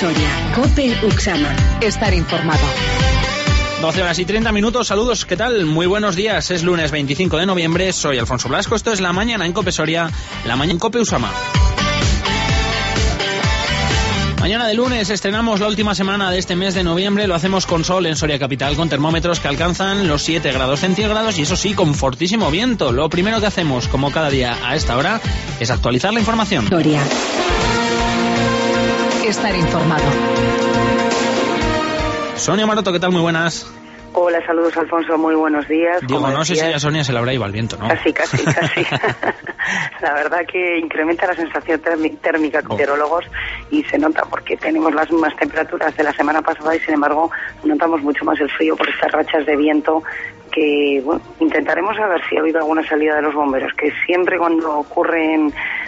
Soria. COPE Uxama. Estar informado. 12:30. Saludos, ¿qué tal? Muy buenos días. Es lunes 25 de noviembre. Soy Alfonso Blasco. Esto es La Mañana en COPE Soria, La Mañana en COPE Uxama. Mañana de lunes estrenamos la última semana de este mes de noviembre. Lo hacemos con sol en Soria capital, con termómetros que alcanzan los 7 grados centígrados y eso sí, con fortísimo viento. Lo primero que hacemos, como cada día a esta hora, es actualizar la información. Soria. Estar informado. Sonia Maroto, ¿qué tal? Muy buenas. Hola, saludos Alfonso, muy buenos días. Digo, no sé si a Sonia se le habrá ido el viento, ¿no? Casi. La verdad que incrementa la sensación térmica con meteorólogos y se nota porque tenemos las mismas temperaturas de la semana pasada y sin embargo notamos mucho más el frío por estas rachas de viento que, bueno, intentaremos saber si ha habido alguna salida de los bomberos, que siempre cuando ocurren,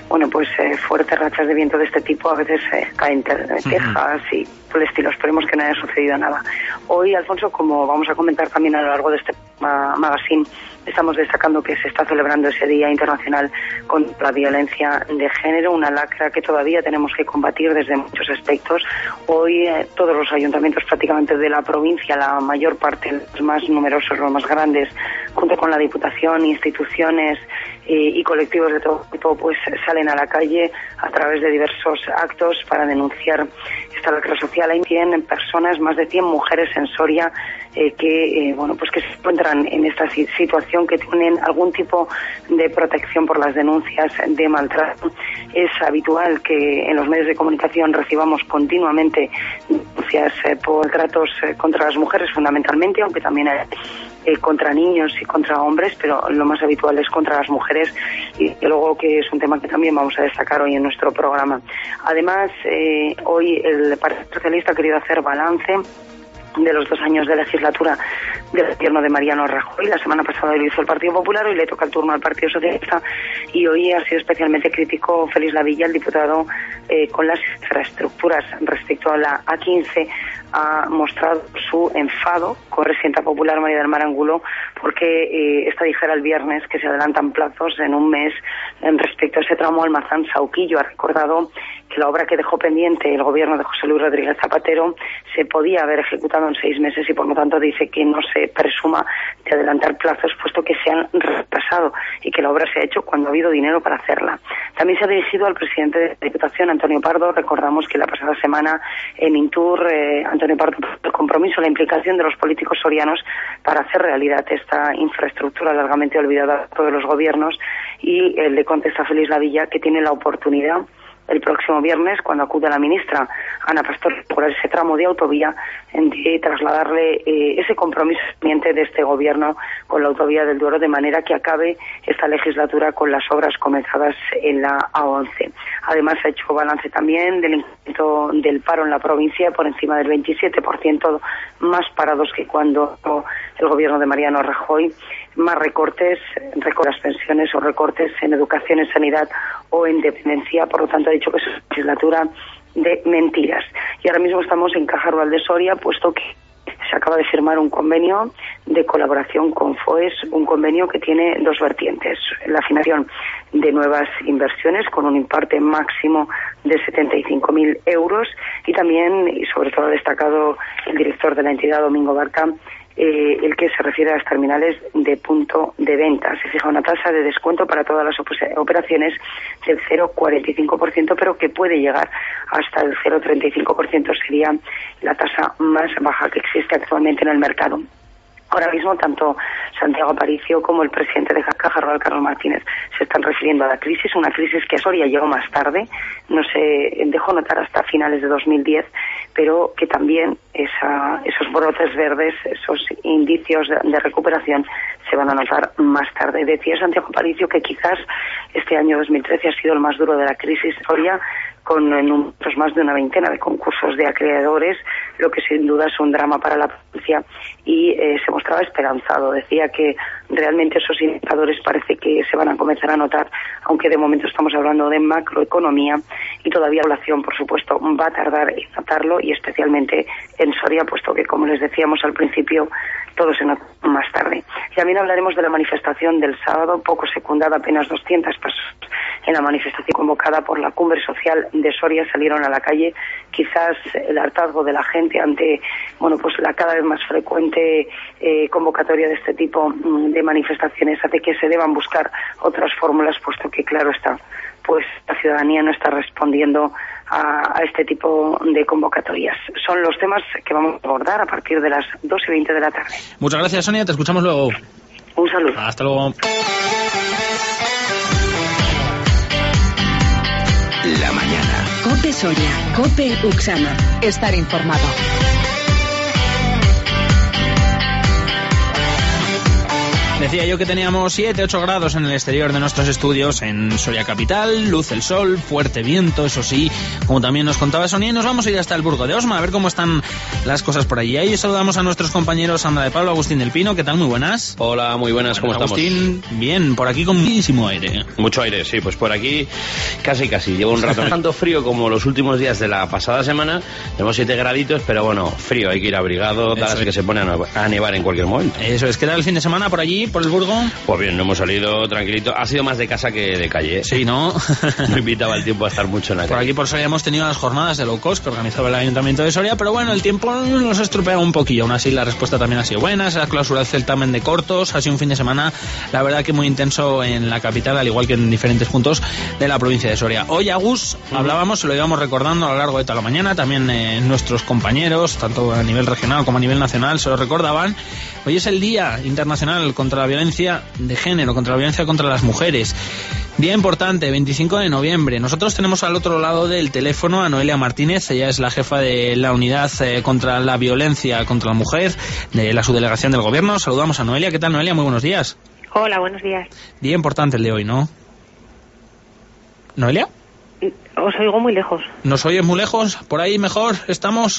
fuertes rachas de viento de este tipo a veces caen tejas y por el estilo. Esperemos que no haya sucedido nada. Hoy, Alfonso, como vamos a comentar también a lo largo de este magazine, estamos destacando que se está celebrando ese Día Internacional contra la Violencia de Género, una lacra que todavía tenemos que combatir desde muchos aspectos. Hoy todos los ayuntamientos prácticamente de la provincia, la mayor parte, los más numerosos, los más grandes, junto con la Diputación, instituciones y colectivos de todo tipo, pues salen a la calle a través de diversos actos para denunciar esta lacra social. Hay 100 personas, más de 100 mujeres en Soria que se encuentran en esta situación, que tienen algún tipo de protección por las denuncias de maltrato. Es habitual que en los medios de comunicación recibamos continuamente denuncias por tratos contra las mujeres fundamentalmente, aunque también hay contra niños y contra hombres, pero lo más habitual es contra las mujeres y luego que es un tema que también vamos a destacar hoy en nuestro programa. Además, hoy el Partido Socialista ha querido hacer balance de los 2 años de legislatura del gobierno de Mariano Rajoy. La semana pasada lo hizo el Partido Popular, hoy le toca el turno al Partido Socialista y hoy ha sido especialmente crítico Félix Lavilla, el diputado, con las infraestructuras respecto a la A15. Ha mostrado su enfado con la presidenta popular María del Mar Angulo porque esta dijera el viernes que se adelantan plazos en un mes respecto a ese tramo Almazán-Sauquillo. Ha recordado que la obra que dejó pendiente el gobierno de José Luis Rodríguez Zapatero se podía haber ejecutado en 6 meses y por lo tanto dice que no se presuma de adelantar plazos puesto que se han retrasado y que la obra se ha hecho cuando ha habido dinero para hacerla. También se ha dirigido al presidente de la Diputación, Antonio Pardo. Recordamos que la pasada semana en Intur, Antonio Pardo puso el compromiso, la implicación de los políticos sorianos para hacer realidad esta infraestructura largamente olvidada por todos los gobiernos y le contesta a Félix Lavilla que tiene la oportunidad el próximo viernes, cuando acude la ministra Ana Pastor por ese tramo de autovía, de trasladarle ese compromiso pendiente de este gobierno con la autovía del Duero, de manera que acabe esta legislatura con las obras comenzadas en la A11. Además, ha hecho balance también del incremento del paro en la provincia, por encima del 27%, más parados que cuando el gobierno de Mariano Rajoy, más recortes las pensiones o recortes en educación, en sanidad o en dependencia. Por lo tanto, ha dicho que es una legislatura de mentiras. Y ahora mismo estamos en Caja Rural de Soria, puesto que se acaba de firmar un convenio de colaboración con FOES, un convenio que tiene 2 vertientes: la financiación de nuevas inversiones con un importe máximo de 75.000 euros y también, y sobre todo ha destacado el director de la entidad, Domingo Barca, el que se refiere a las terminales de punto de venta. Se fija una tasa de descuento para todas las operaciones del 0,45%, pero que puede llegar hasta el 0,35%. Sería la tasa más baja que existe actualmente en el mercado. Ahora mismo, tanto Santiago Aparicio como el presidente de Caja Rural, Carlos Martínez, se están refiriendo a la crisis, una crisis que a Soria llegó más tarde, no se dejó notar hasta finales de 2010, pero que también esos brotes verdes, esos indicios de recuperación se van a notar más tarde. Decía Santiago Aparicio que quizás este año 2013 ha sido el más duro de la crisis Soria, con más de una veintena de concursos de acreedores, lo que sin duda es un drama para la provincia, y se mostraba esperanzado. Decía que realmente esos indicadores parece que se van a comenzar a notar, aunque de momento estamos hablando de macroeconomía y todavía la población, por supuesto, va a tardar en notarlo, y especialmente en Soria, puesto que, como les decíamos al principio, todo se nota más tarde. Y también hablaremos de la manifestación del sábado, poco secundada, apenas 200 personas en la manifestación convocada por la Cumbre Social de Soria salieron a la calle. Quizás el hartazgo de la gente ante la cada vez más frecuente convocatoria de este tipo de manifestaciones hace que se deban buscar otras fórmulas, puesto que, claro está, pues la ciudadanía no está respondiendo a este tipo de convocatorias. Son los temas que vamos a abordar a partir de las 2:20 de la tarde. Muchas gracias, Sonia, te escuchamos luego. Un saludo. Hasta luego. La mañana. COPE Soria, COPE Uxama. Estar informado. Decía yo que teníamos 7-8 grados en el exterior de nuestros estudios en Soria capital, luz el sol, fuerte viento, eso sí, como también nos contaba Sonia, y nos vamos a ir hasta el Burgo de Osma a ver cómo están las cosas por allí. Ahí saludamos a nuestros compañeros Sandra de Pablo, Agustín del Pino, ¿qué tal? Muy buenas. Hola, muy buenas, ¿cómo estamos? Agustín, bien, por aquí con muchísimo aire. Mucho aire, sí, pues por aquí casi, llevo un rato. Tanto frío como los últimos días de la pasada semana, tenemos 7 graditos, pero bueno, frío, hay que ir abrigado, tal, así que se pone a nevar en cualquier momento. Eso es, ¿qué tal el fin de semana por allí, por el Burgo? Pues bien, no hemos salido tranquilito, ha sido más de casa que de calle, ¿eh? Sí, ¿no? No invitaba el tiempo a estar mucho en la calle. Por aquí por Soria hemos tenido las jornadas de low cost que organizaba el Ayuntamiento de Soria, pero bueno, el tiempo nos ha estropeado un poquillo, aún así la respuesta también ha sido buena, se ha clausurado el certamen de cortos, ha sido un fin de semana, la verdad que muy intenso en la capital, al igual que en diferentes puntos de la provincia de Soria. Hoy, Agus, hablábamos, se lo íbamos recordando a lo largo de toda la mañana, también nuestros compañeros, tanto a nivel regional como a nivel nacional, se lo recordaban. Hoy es el Día Internacional contra la Violencia de Género, contra la violencia contra las mujeres. Día importante, 25 de noviembre. Nosotros tenemos al otro lado del teléfono a Noelia Martínez, ella es la jefa de la unidad contra la violencia contra la mujer de la subdelegación del gobierno. Saludamos a Noelia. ¿Qué tal, Noelia? Muy buenos días. Hola, buenos días. Día importante el de hoy, ¿no? ¿Noelia? Os oigo muy lejos. ¿Nos oyes muy lejos? ¿Por ahí mejor estamos?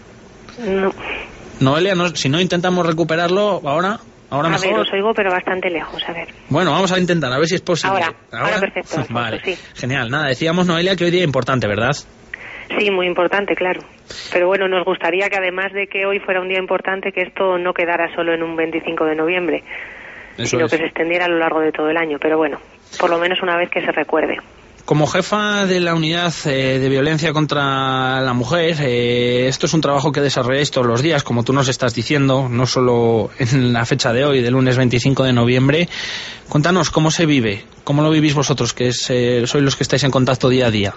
No. Noelia, si no intentamos recuperarlo ahora mejor. A ver, os oigo pero bastante lejos, a ver. Bueno, vamos a intentar, a ver si es posible. Ahora perfecto. Vale, sí. Genial. Nada, decíamos, Noelia, que hoy día importante, ¿verdad? Sí, muy importante, claro. Pero bueno, nos gustaría que además de que hoy fuera un día importante, que esto no quedara solo en un 25 de noviembre, sino que se extendiera a lo largo de todo el año. Pero bueno, por lo menos una vez que se recuerde. Como jefa de la unidad de violencia contra la mujer, esto es un trabajo que desarrolláis todos los días, como tú nos estás diciendo, no solo en la fecha de hoy, del lunes 25 de noviembre. Cuéntanos, ¿cómo se vive? ¿Cómo lo vivís vosotros, que sois los que estáis en contacto día a día?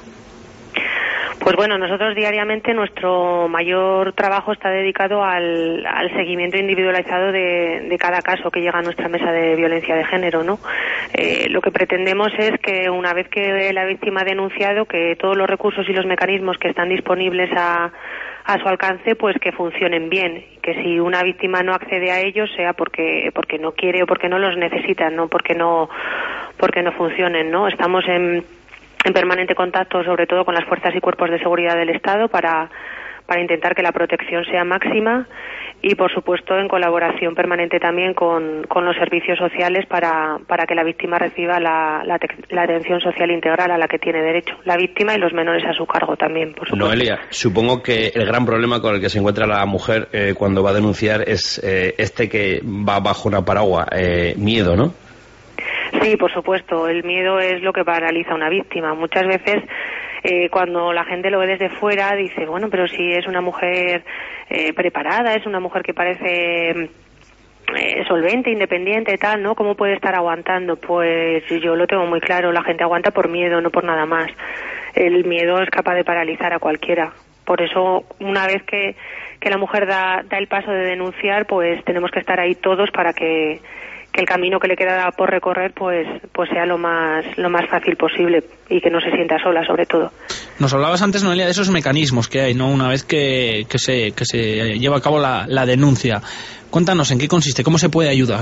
Pues bueno, nosotros diariamente nuestro mayor trabajo está dedicado al seguimiento individualizado de cada caso que llega a nuestra mesa de violencia de género, ¿no? Lo que pretendemos es que una vez que la víctima ha denunciado, que todos los recursos y los mecanismos que están disponibles a su alcance, pues que funcionen bien, que si una víctima no accede a ellos sea porque no quiere o porque no los necesita, no porque no funcionen, ¿no? Estamos en permanente contacto, sobre todo con las fuerzas y cuerpos de seguridad del Estado, para intentar que la protección sea máxima y, por supuesto, en colaboración permanente también con los servicios sociales para que la víctima reciba la atención social integral a la que tiene derecho. La víctima y los menores a su cargo también, por supuesto. Noelia, supongo que el gran problema con el que se encuentra la mujer cuando va a denunciar es que va bajo una paraguas, miedo, ¿no? Sí, por supuesto. El miedo es lo que paraliza a una víctima. Muchas veces, cuando la gente lo ve desde fuera, dice, bueno, pero si es una mujer preparada, es una mujer que parece solvente, independiente, tal, ¿no? ¿Cómo puede estar aguantando? Pues yo lo tengo muy claro. La gente aguanta por miedo, no por nada más. El miedo es capaz de paralizar a cualquiera. Por eso, una vez que la mujer da el paso de denunciar, pues tenemos que estar ahí todos para que el camino que le queda por recorrer pues sea lo más fácil posible y que no se sienta sola, sobre todo. Nos hablabas antes, Noelia, de esos mecanismos que hay, ¿no? Una vez que se lleva a cabo la denuncia. Cuéntanos, ¿en qué consiste? ¿Cómo se puede ayudar?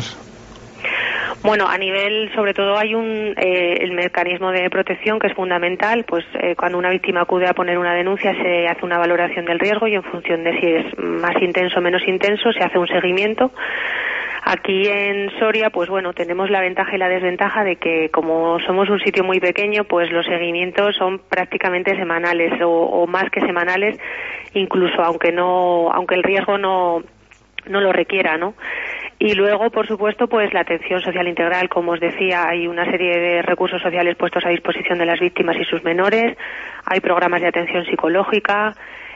Bueno, a nivel, sobre todo, hay el mecanismo de protección que es fundamental. Pues cuando una víctima acude a poner una denuncia se hace una valoración del riesgo y en función de si es más intenso o menos intenso se hace un seguimiento. Aquí en Soria, pues bueno, tenemos la ventaja y la desventaja de que como somos un sitio muy pequeño, pues los seguimientos son prácticamente semanales o más que semanales, incluso aunque el riesgo no lo requiera, ¿no? Y luego, por supuesto, pues la atención social integral, como os decía, hay una serie de recursos sociales puestos a disposición de las víctimas y sus menores, hay programas de atención psicológica,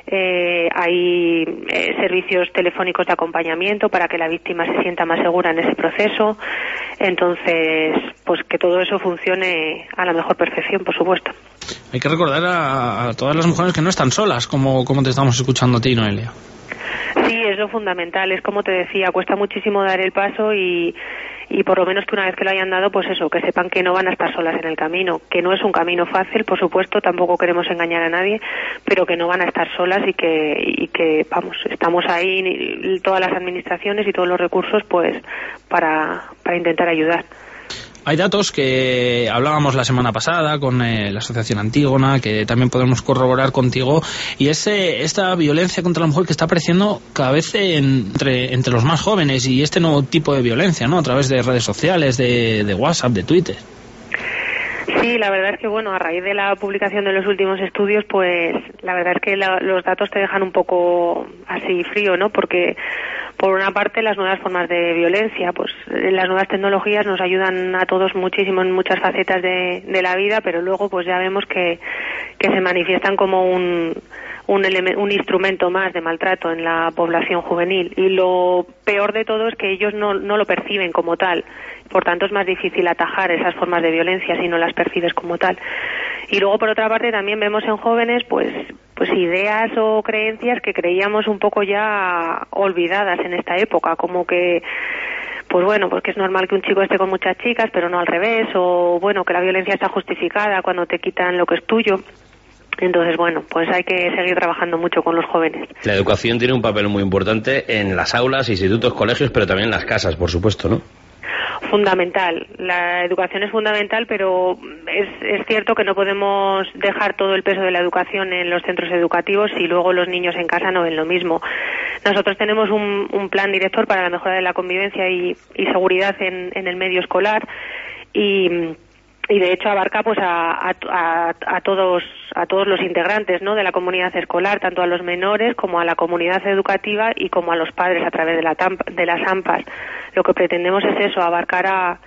hay servicios telefónicos de acompañamiento para que la víctima se sienta más segura en ese proceso. Entonces, pues que todo eso funcione a la mejor perfección, por supuesto. Hay que recordar a todas las mujeres que no están solas, como te estamos escuchando a ti, Noelia. Sí, es lo fundamental, es como te decía, cuesta muchísimo dar el paso y por lo menos que una vez que lo hayan dado, pues eso, que sepan que no van a estar solas en el camino, que no es un camino fácil, por supuesto, tampoco queremos engañar a nadie, pero que no van a estar solas y que vamos, estamos ahí, todas las administraciones y todos los recursos, pues, para intentar ayudar. Hay datos que hablábamos la semana pasada con la Asociación Antígona, que también podemos corroborar contigo, y es esta violencia contra la mujer que está apareciendo cada vez entre los más jóvenes, y este nuevo tipo de violencia, ¿no? A través de redes sociales, de WhatsApp, de Twitter. Sí, la verdad es que, bueno, a raíz de la publicación de los últimos estudios, pues la verdad es que los datos te dejan un poco así frío, ¿no? Porque, por una parte, las nuevas formas de violencia, pues las nuevas tecnologías nos ayudan a todos muchísimo en muchas facetas de la vida, pero luego pues ya vemos que se manifiestan como un instrumento más de maltrato en la población juvenil. Y lo peor de todo es que ellos no lo perciben como tal. Por tanto, es más difícil atajar esas formas de violencia si no las percibes como tal. Y luego, por otra parte, también vemos en jóvenes pues ideas o creencias que creíamos un poco ya olvidadas en esta época, como que pues bueno, porque es normal que un chico esté con muchas chicas, pero no al revés, o bueno, que la violencia está justificada cuando te quitan lo que es tuyo. Entonces, bueno, pues hay que seguir trabajando mucho con los jóvenes. La educación tiene un papel muy importante en las aulas, institutos, colegios, pero también en las casas, por supuesto, ¿no? Fundamental. La educación es fundamental, pero es cierto que no podemos dejar todo el peso de la educación en los centros educativos si luego los niños en casa no ven lo mismo. Nosotros tenemos un plan director para la mejora de la convivencia y seguridad en el medio escolar y de hecho abarca pues a todos los integrantes, ¿no?, de la comunidad escolar, tanto a los menores como a la comunidad educativa y como a los padres a través de las AMPAs. Lo que pretendemos es eso, abarcar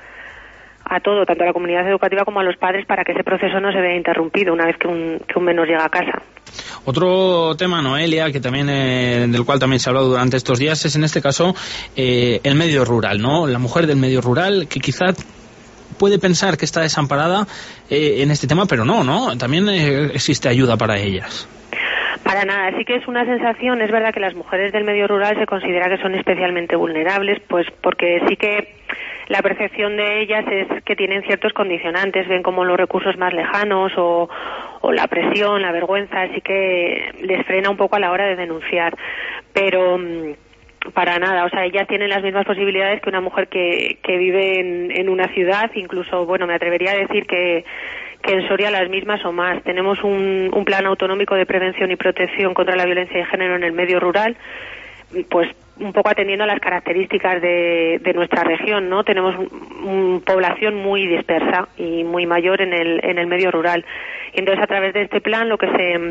a todo, tanto a la comunidad educativa como a los padres, para que ese proceso no se vea interrumpido una vez que un menor llega a casa. Otro tema, Noelia, que también del cual también se ha hablado durante estos días, es en este caso el medio rural, ¿no? La mujer del medio rural, que quizá puede pensar que está desamparada en este tema, pero no, también existe ayuda para ellas. Para nada, sí que es una sensación. Es verdad que las mujeres del medio rural se considera que son especialmente vulnerables, pues porque sí que la percepción de ellas es que tienen ciertos condicionantes, ven como los recursos más lejanos o la presión, la vergüenza, así que les frena un poco a la hora de denunciar. Pero para nada, o sea, ellas tienen las mismas posibilidades que una mujer que vive en una ciudad, incluso, bueno, me atrevería a decir que en Soria las mismas o más. Tenemos un plan autonómico de prevención y protección contra la violencia de género en el medio rural, pues un poco atendiendo a las características de nuestra región, ¿no? Tenemos una población muy dispersa y muy mayor en el medio rural. Y entonces, a través de este plan, lo que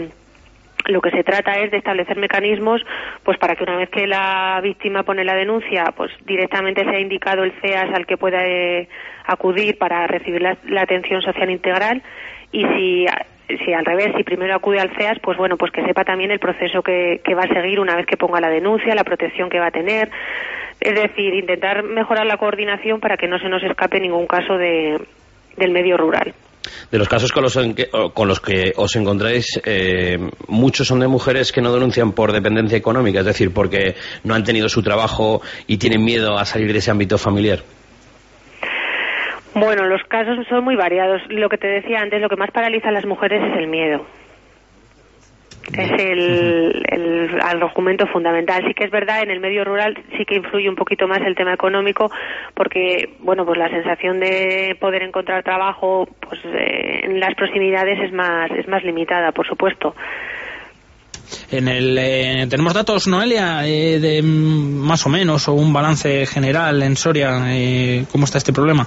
se trata es de establecer mecanismos pues para que una vez que la víctima pone la denuncia, pues directamente sea indicado el CEAS al que pueda acudir para recibir la atención social integral, y si al revés, si primero acude al CEAS, pues bueno, pues que sepa también el proceso que va a seguir una vez que ponga la denuncia, la protección que va a tener. Es decir, intentar mejorar la coordinación para que no se nos escape ningún caso del medio rural. De los casos con los que os encontráis, muchos son de mujeres que no denuncian por dependencia económica, es decir, porque no han tenido su trabajo y tienen miedo a salir de ese ámbito familiar. Bueno, los casos son muy variados. Lo que te decía antes, lo que más paraliza a las mujeres es el miedo. Es el argumento fundamental. Sí que es verdad, en el medio rural sí que influye un poquito más el tema económico, porque bueno, pues la sensación de poder encontrar trabajo pues en las proximidades es más limitada, por supuesto. Tenemos datos, Noelia, de más o menos, o un balance general en Soria, ¿cómo está este problema?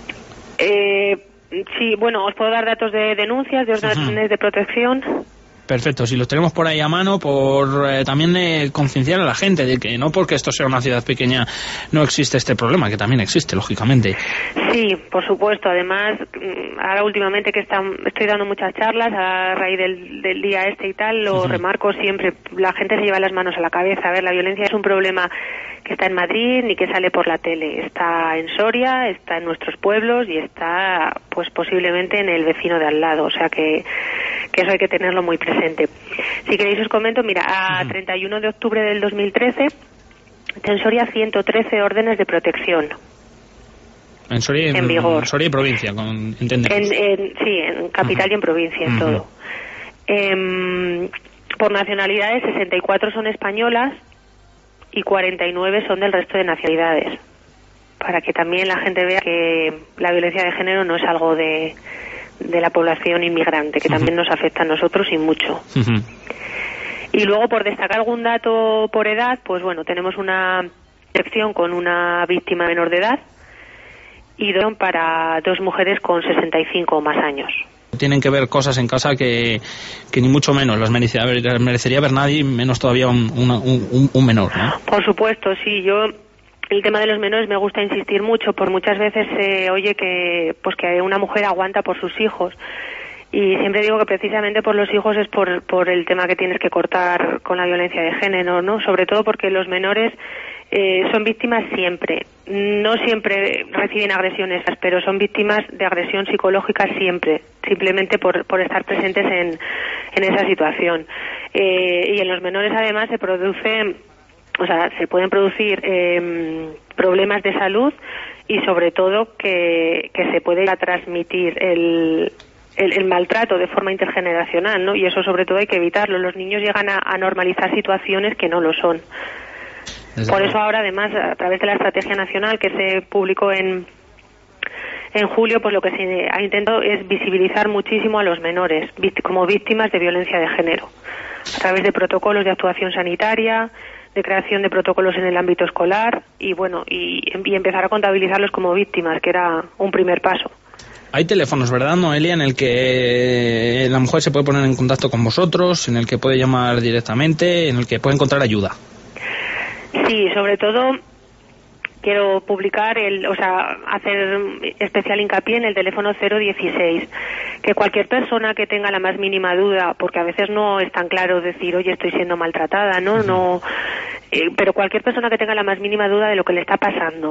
Sí, bueno, os puedo dar datos de denuncias, de órdenes de protección. Perfecto, si los tenemos por ahí a mano, por también concienciar a la gente de que no porque esto sea una ciudad pequeña no existe este problema, que también existe, lógicamente. Sí, por supuesto. Además, ahora últimamente que estoy dando muchas charlas a raíz del día y tal, lo remarco siempre, la gente se lleva las manos a la cabeza. A ver, la violencia es un problema que está en Madrid ni que sale por la tele. Está en Soria, está en nuestros pueblos y está pues posiblemente en el vecino de al lado. O sea que eso hay que tenerlo muy presente. Si queréis os comento, mira, a 31 de octubre del 2013, en Soria 113 órdenes de protección. En Soria, en vigor. Soria y provincia, entendemos. Sí, en capital y en provincia, en todo. Por nacionalidades, 64 son españolas y 49 son del resto de nacionalidades. Para que también la gente vea que la violencia de género no es algo de la población inmigrante, que también nos afecta a nosotros y mucho. Y luego, por destacar algún dato por edad, pues bueno, tenemos una sección con una víctima menor de edad y para 2 mujeres con 65 o más años. Tienen que ver cosas en casa que ni mucho menos las merecería ver nadie, menos todavía un menor, ¿no? Por supuesto, sí. Yo el tema de los menores me gusta insistir mucho, por muchas veces se oye que una mujer aguanta por sus hijos. Y siempre digo que precisamente por los hijos es por el tema que tienes que cortar con la violencia de género, ¿no? Sobre todo porque los menores son víctimas siempre. No siempre reciben agresiones, pero son víctimas de agresión psicológica siempre, simplemente por estar presentes en esa situación. Y en los menores además se pueden producir problemas de salud y sobre todo que se puede transmitir el maltrato de forma intergeneracional, ¿no? Y eso sobre todo hay que evitarlo. Los niños llegan a normalizar situaciones que no lo son. Por eso ahora, además, a través de la estrategia nacional que se publicó en julio, pues lo que se ha intentado es visibilizar muchísimo a los menores como víctimas de violencia de género, a través de protocolos de actuación sanitaria, de creación de protocolos en el ámbito escolar y empezar a contabilizarlos como víctimas, que era un primer paso. Hay teléfonos, ¿verdad, Noelia, en el que la mujer se puede poner en contacto con vosotros, en el que puede llamar directamente, en el que puede encontrar ayuda? Sí, sobre todo quiero publicar hacer especial hincapié en el teléfono 016, que cualquier persona que tenga la más mínima duda, porque a veces no es tan claro decir, oye, estoy siendo maltratada, ¿no? Pero cualquier persona que tenga la más mínima duda de lo que le está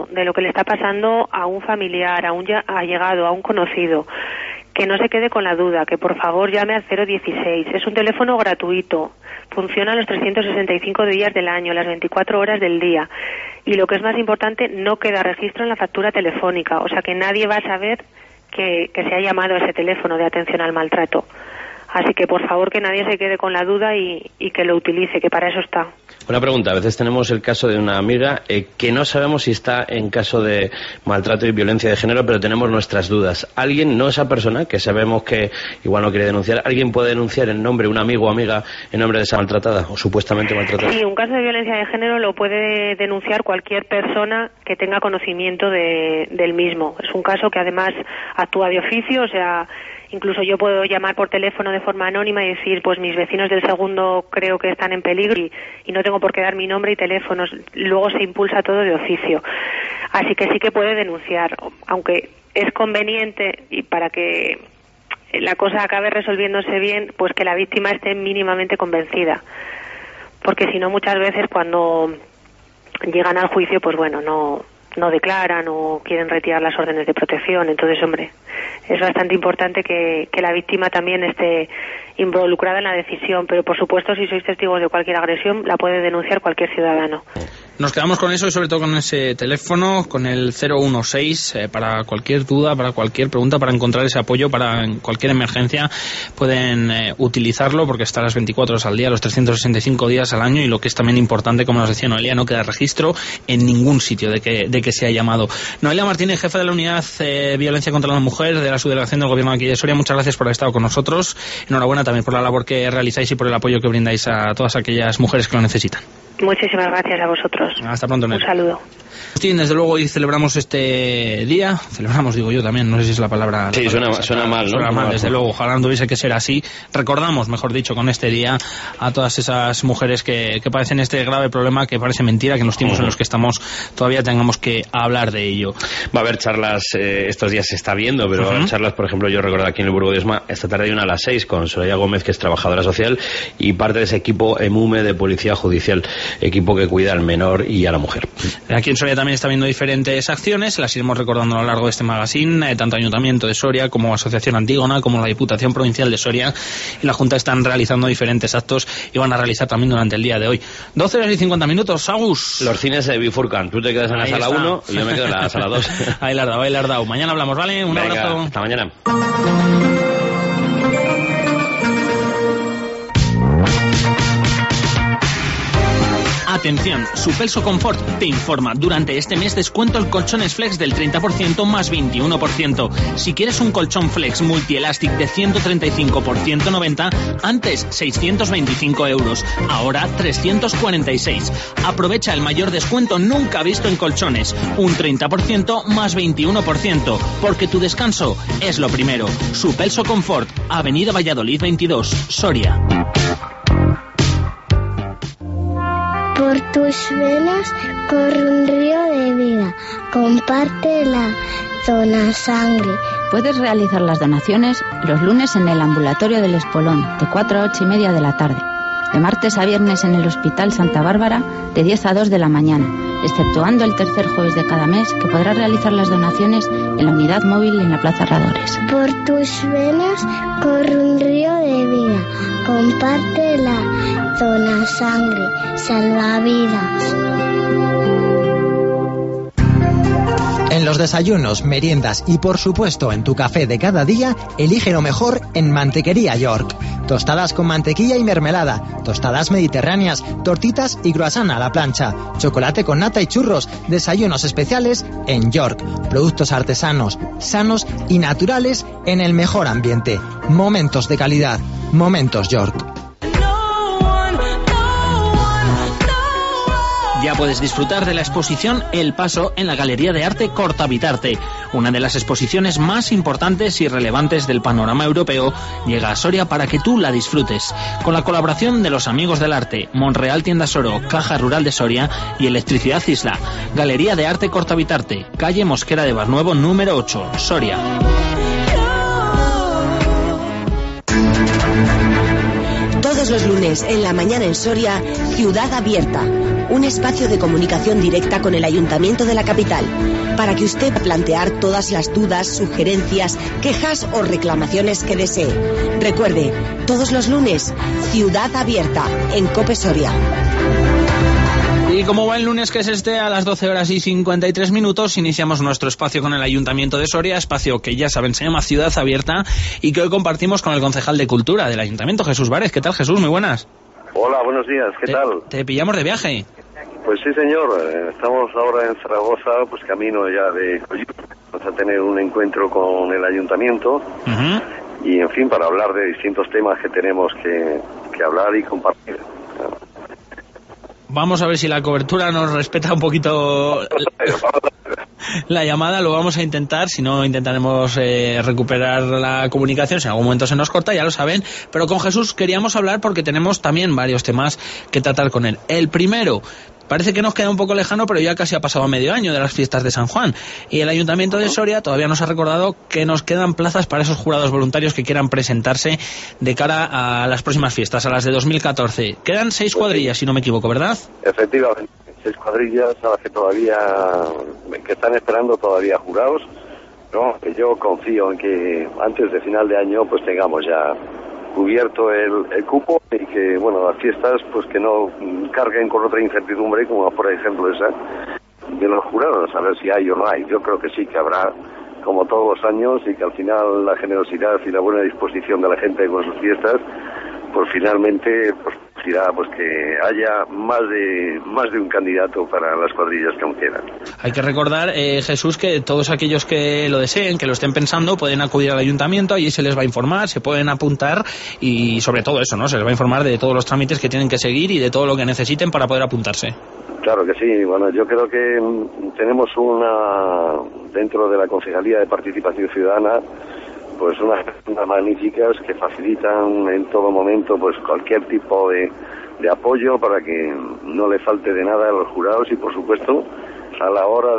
pasando a un familiar, a un allegado, a un conocido, que no se quede con la duda, que por favor llame al 016. Es un teléfono gratuito, funciona los 365 días del año, las 24 horas del día. Y lo que es más importante, no queda registro en la factura telefónica, o sea que nadie va a saber que se ha llamado a ese teléfono de atención al maltrato. Así que por favor que nadie se quede con la duda y que lo utilice, que para eso está. Una pregunta, a veces tenemos el caso de una amiga que no sabemos si está en caso de maltrato y violencia de género, pero tenemos nuestras dudas. ¿Alguien, no esa persona, que sabemos que igual no quiere denunciar, alguien puede denunciar en nombre, un amigo o amiga, en nombre de esa maltratada o supuestamente maltratada? Sí, un caso de violencia de género lo puede denunciar cualquier persona que tenga conocimiento del mismo. Es un caso que además actúa de oficio, o sea, incluso yo puedo llamar por teléfono de forma anónima y decir, pues mis vecinos del segundo creo que están en peligro y no tengo por qué dar mi nombre y teléfonos. Luego se impulsa todo de oficio. Así que sí que puede denunciar, aunque es conveniente y para que la cosa acabe resolviéndose bien, pues que la víctima esté mínimamente convencida. Porque si no, muchas veces cuando llegan al juicio, pues bueno, no declaran o quieren retirar las órdenes de protección. Entonces, hombre, es bastante importante que la víctima también esté involucrada en la decisión, pero por supuesto, si sois testigos de cualquier agresión, la puede denunciar cualquier ciudadano. Nos quedamos con eso y sobre todo con ese teléfono, con el 016, para cualquier duda, para cualquier pregunta, para encontrar ese apoyo, para cualquier emergencia, pueden utilizarlo porque está las 24 horas al día, los 365 días al año, y lo que es también importante, como nos decía Noelia, no queda registro en ningún sitio de que se ha llamado. Noelia Martínez, jefa de la Unidad Violencia contra la Mujer de la Subdelegación del Gobierno aquí de Soria, muchas gracias por haber estado con nosotros. Enhorabuena también por la labor que realizáis y por el apoyo que brindáis a todas aquellas mujeres que lo necesitan. Muchísimas gracias a vosotros. Hasta pronto, Nel. Un saludo. Agustín, desde luego hoy celebramos este día. Celebramos, digo yo también, no sé si es la palabra. Sí, suena mal, ¿no? Suena mal, desde luego. Ojalá no tuviese que ser así. Recordamos, mejor dicho, con este día a todas esas mujeres que padecen este grave problema, que parece mentira que en los tiempos en los que estamos todavía tengamos que hablar de ello. Va a haber charlas, estos días se está viendo, pero va a haber charlas, por ejemplo, yo recuerdo aquí en el Burgo de Esma, esta tarde hay una a las 6 con Soraya Gómez, que es trabajadora social, y parte de ese equipo EMUME de Policía Judicial, equipo que cuida al menor y a la mujer. Aquí en Soria también está viendo diferentes acciones, las iremos recordando a lo largo de este magazine, tanto Ayuntamiento de Soria como Asociación Antígona, como la Diputación Provincial de Soria y la Junta están realizando diferentes actos y van a realizar también durante el día de hoy. 12 horas y 50 minutos, Agus. Los cines se bifurcan, tú te quedas en la sala 1 y yo me quedo en la sala 2. Ahí la has dado. Mañana hablamos, ¿vale? Un abrazo. Hasta mañana. Atención, Supelso Confort te informa. Durante este mes descuento el colchones Flex del 30% más 21%. Si quieres un colchón Flex Multielastic de 135 por 190, antes 625 euros, ahora 346. Aprovecha el mayor descuento nunca visto en colchones, un 30% más 21%, porque tu descanso es lo primero. Supelso Confort, Avenida Valladolid 22, Soria. Por tus venas corre un río de vida. Comparte la dona sangre. Puedes realizar las donaciones los lunes en el ambulatorio del Espolón, de 4 a 8 y media de la tarde. De martes a viernes en el Hospital Santa Bárbara, de 10 a 2 de la mañana, exceptuando el tercer jueves de cada mes, que podrás realizar las donaciones en la unidad móvil en la Plaza Herradores. Por tus venas corre un río de vida. Comparte la dona sangre. Salva vidas. En los desayunos, meriendas y por supuesto en tu café de cada día, elige lo mejor en Mantequería York. Tostadas con mantequilla y mermelada, tostadas mediterráneas, tortitas y croissant a la plancha, chocolate con nata y churros, desayunos especiales en York. Productos artesanos, sanos y naturales en el mejor ambiente. Momentos de calidad. Momentos York. Ya puedes disfrutar de la exposición El Paso en la Galería de Arte Cortavitarte. Una de las exposiciones más importantes y relevantes del panorama europeo llega a Soria para que tú la disfrutes. Con la colaboración de los Amigos del Arte, Monreal Tiendas Oro, Caja Rural de Soria y Electricidad Isla. Galería de Arte Cortavitarte, calle Mosquera de Barnuevo número 8, Soria. Todos los lunes en la mañana en Soria, Ciudad Abierta. Un espacio de comunicación directa con el Ayuntamiento de la capital, para que usted pueda plantear todas las dudas, sugerencias, quejas o reclamaciones que desee. Recuerde, todos los lunes, Ciudad Abierta, en COPE Soria. Y como va el lunes, que es a las 12 horas y 53 minutos, iniciamos nuestro espacio con el Ayuntamiento de Soria, espacio que ya saben se llama Ciudad Abierta y que hoy compartimos con el concejal de Cultura del Ayuntamiento, Jesús Várez. ¿Qué tal, Jesús? Muy buenas. Hola, buenos días, ¿qué tal? Te pillamos de viaje. Pues sí, señor, estamos ahora en Zaragoza, pues camino ya de Coyuca. Vamos a tener un encuentro con el Ayuntamiento y, en fin, para hablar de distintos temas que tenemos que hablar y compartir. Vamos a ver si la cobertura nos respeta un poquito la llamada, lo vamos a intentar, si no intentaremos recuperar la comunicación, si en algún momento se nos corta, ya lo saben, pero con Jesús queríamos hablar porque tenemos también varios temas que tratar con él. El primero, parece que nos queda un poco lejano, pero ya casi ha pasado medio año de las fiestas de San Juan. Y el Ayuntamiento de Soria todavía nos ha recordado que nos quedan plazas para esos jurados voluntarios que quieran presentarse de cara a las próximas fiestas, a las de 2014. Quedan 6 cuadrillas, si no me equivoco, ¿verdad? Efectivamente, 6 cuadrillas a las que están esperando todavía jurados. No, que yo confío en que antes de final de año pues tengamos ya cubierto el cupo y que, bueno, las fiestas pues que no carguen con otra incertidumbre como por ejemplo esa de los jurados, a ver si hay o no hay. Yo creo que sí que habrá, como todos los años, y que al final la generosidad y la buena disposición de la gente con sus fiestas pues finalmente pues dirá pues que haya más de un candidato para las cuadrillas que aún quedan. Hay que recordar, Jesús, que todos aquellos que lo deseen, que lo estén pensando, pueden acudir al ayuntamiento, allí se les va a informar, se pueden apuntar y sobre todo eso, ¿no? Se les va a informar de todos los trámites que tienen que seguir y de todo lo que necesiten para poder apuntarse. Claro que sí. Bueno, yo creo que tenemos dentro de la Concejalía de Participación Ciudadana, pues unas magníficas que facilitan en todo momento pues cualquier tipo de apoyo para que no le falte de nada a los jurados y por supuesto a la hora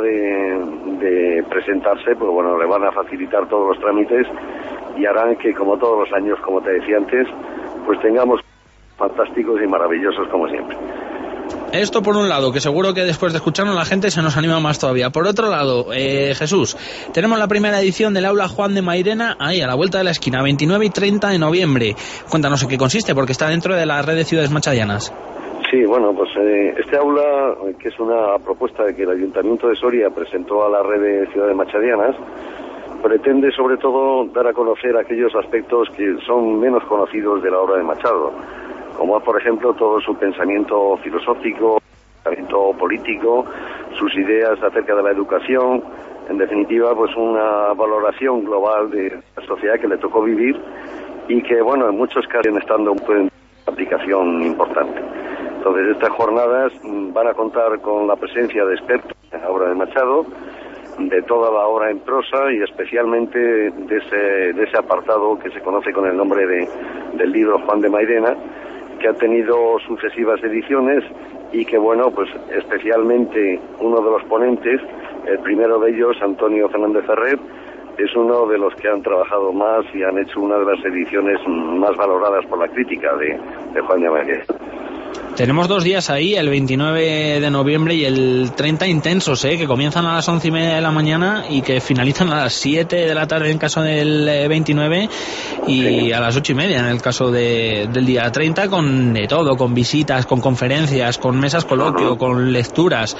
de presentarse pues bueno, le van a facilitar todos los trámites y harán que como todos los años, como te decía antes, pues tengamos fantásticos y maravillosos como siempre. Esto por un lado, que seguro que después de escucharnos la gente se nos anima más todavía. Por otro lado, Jesús, tenemos la primera edición del Aula Juan de Mairena ahí a la vuelta de la esquina, 29 y 30 de noviembre. Cuéntanos en qué consiste, porque está dentro de la red de ciudades machadianas. Sí, bueno, pues este aula, que es una propuesta que el Ayuntamiento de Soria presentó a la red de ciudades machadianas, pretende sobre todo dar a conocer aquellos aspectos que son menos conocidos de la obra de Machado, como por ejemplo todo su pensamiento filosófico, pensamiento político, sus ideas acerca de la educación, en definitiva pues una valoración global de la sociedad que le tocó vivir y que bueno, en muchos casos están estando en aplicación importante. Entonces estas jornadas van a contar con la presencia de expertos en la obra de Machado, de toda la obra en prosa y especialmente de ese apartado que se conoce con el nombre del libro Juan de Mairena, que ha tenido sucesivas ediciones y que bueno, pues especialmente uno de los ponentes, el primero de ellos, Antonio Fernández Ferrer, es uno de los que han trabajado más y han hecho una de las ediciones más valoradas por la crítica de Juan de Mairena. Tenemos 2 días ahí, el 29 de noviembre y el 30 intensos, que comienzan a las 11:30 de la mañana y que finalizan a las 7 de la tarde en caso del 29 y a las 8:30 en el caso del día 30, con de todo, con visitas, con conferencias, con mesas coloquio, con lecturas.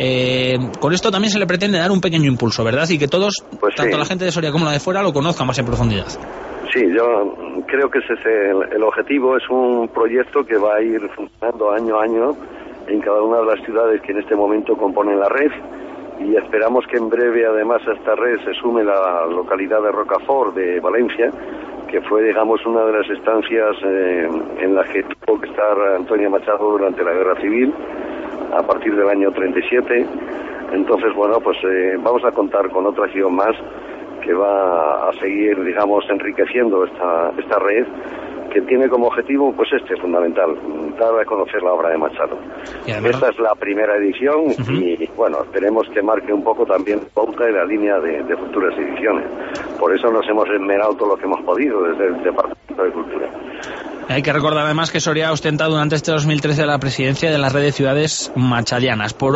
Con esto también se le pretende dar un pequeño impulso, ¿verdad? Y que todos, pues tanto la gente de Soria como la de fuera, lo conozcan más en profundidad. Sí, yo creo que ese es el objetivo. Es un proyecto que va a ir funcionando año a año en cada una de las ciudades que en este momento componen la red y esperamos que en breve además a esta red se sume la localidad de Rocafort de Valencia, que fue digamos una de las estancias en las que tuvo que estar Antonio Machado durante la Guerra Civil a partir del año 37. Entonces bueno, pues vamos a contar con otra acción más que va a seguir, digamos, enriqueciendo esta red, que tiene como objetivo, pues fundamental, dar a conocer la obra de Machado. Esta es la primera edición y, bueno, esperemos que marque un poco también pauta en la línea de futuras ediciones. Por eso nos hemos esmerado todo lo que hemos podido desde el Departamento de Cultura. Hay que recordar además que Soria ha ostentado durante este 2013 la presidencia de la red de ciudades machadianas. Por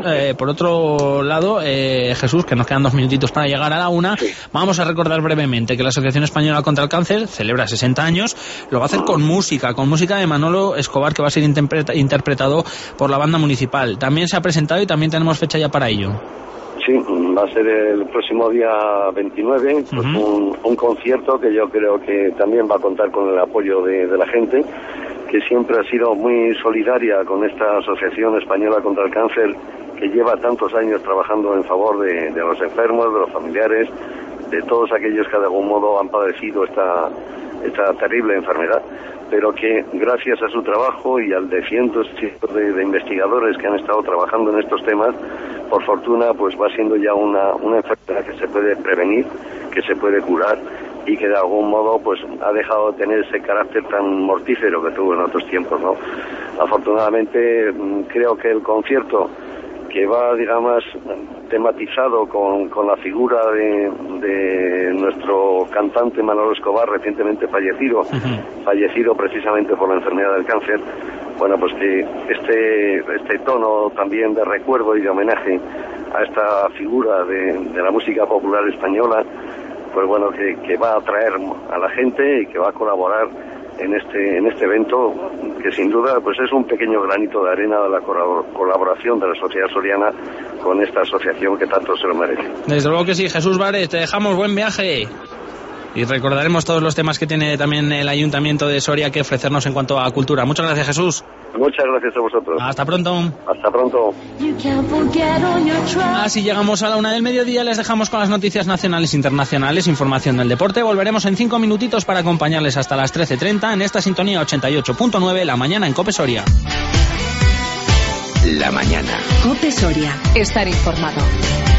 otro lado, Jesús, que nos quedan 2 minutitos para llegar a la 1, vamos a recordar brevemente que la Asociación Española contra el Cáncer celebra 60 años, lo va a hacer con música de Manolo Escobar, que va a ser interpretado por la banda municipal. También se ha presentado y también tenemos fecha ya para ello. Sí, va a ser el próximo día 29, pues un concierto que yo creo que también va a contar con el apoyo de la gente, que siempre ha sido muy solidaria con esta Asociación Española contra el Cáncer, que lleva tantos años trabajando en favor de los enfermos, de los familiares, de todos aquellos que de algún modo han padecido esta terrible enfermedad, pero que gracias a su trabajo y al de cientos de investigadores que han estado trabajando en estos temas, por fortuna pues va siendo ya una enfermedad que se puede prevenir, que se puede curar y que de algún modo pues ha dejado de tener ese carácter tan mortífero que tuvo en otros tiempos, ¿no? Afortunadamente creo que el concierto, que va, digamos, tematizado con la figura de nuestro cantante Manolo Escobar, recientemente fallecido precisamente por la enfermedad del cáncer. Bueno, pues que este tono también de recuerdo y de homenaje a esta figura de la música popular española, pues bueno, que va a atraer a la gente y que va a colaborar en este evento, que sin duda pues es un pequeño granito de arena de la colaboración de la sociedad soriana con esta asociación que tanto se lo merece. Desde luego que sí. Jesús Vares, te dejamos, buen viaje. Y recordaremos todos los temas que tiene también el Ayuntamiento de Soria que ofrecernos en cuanto a cultura. Muchas gracias, Jesús. Muchas gracias a vosotros. Hasta pronto. Hasta pronto. Así llegamos a la 1 del mediodía. Les dejamos con las noticias nacionales e internacionales, información del deporte. Volveremos en 5 minutitos para acompañarles hasta las 13:30 en esta sintonía 88.9, La Mañana en COPE Soria. La mañana. COPE Soria. Estar informado.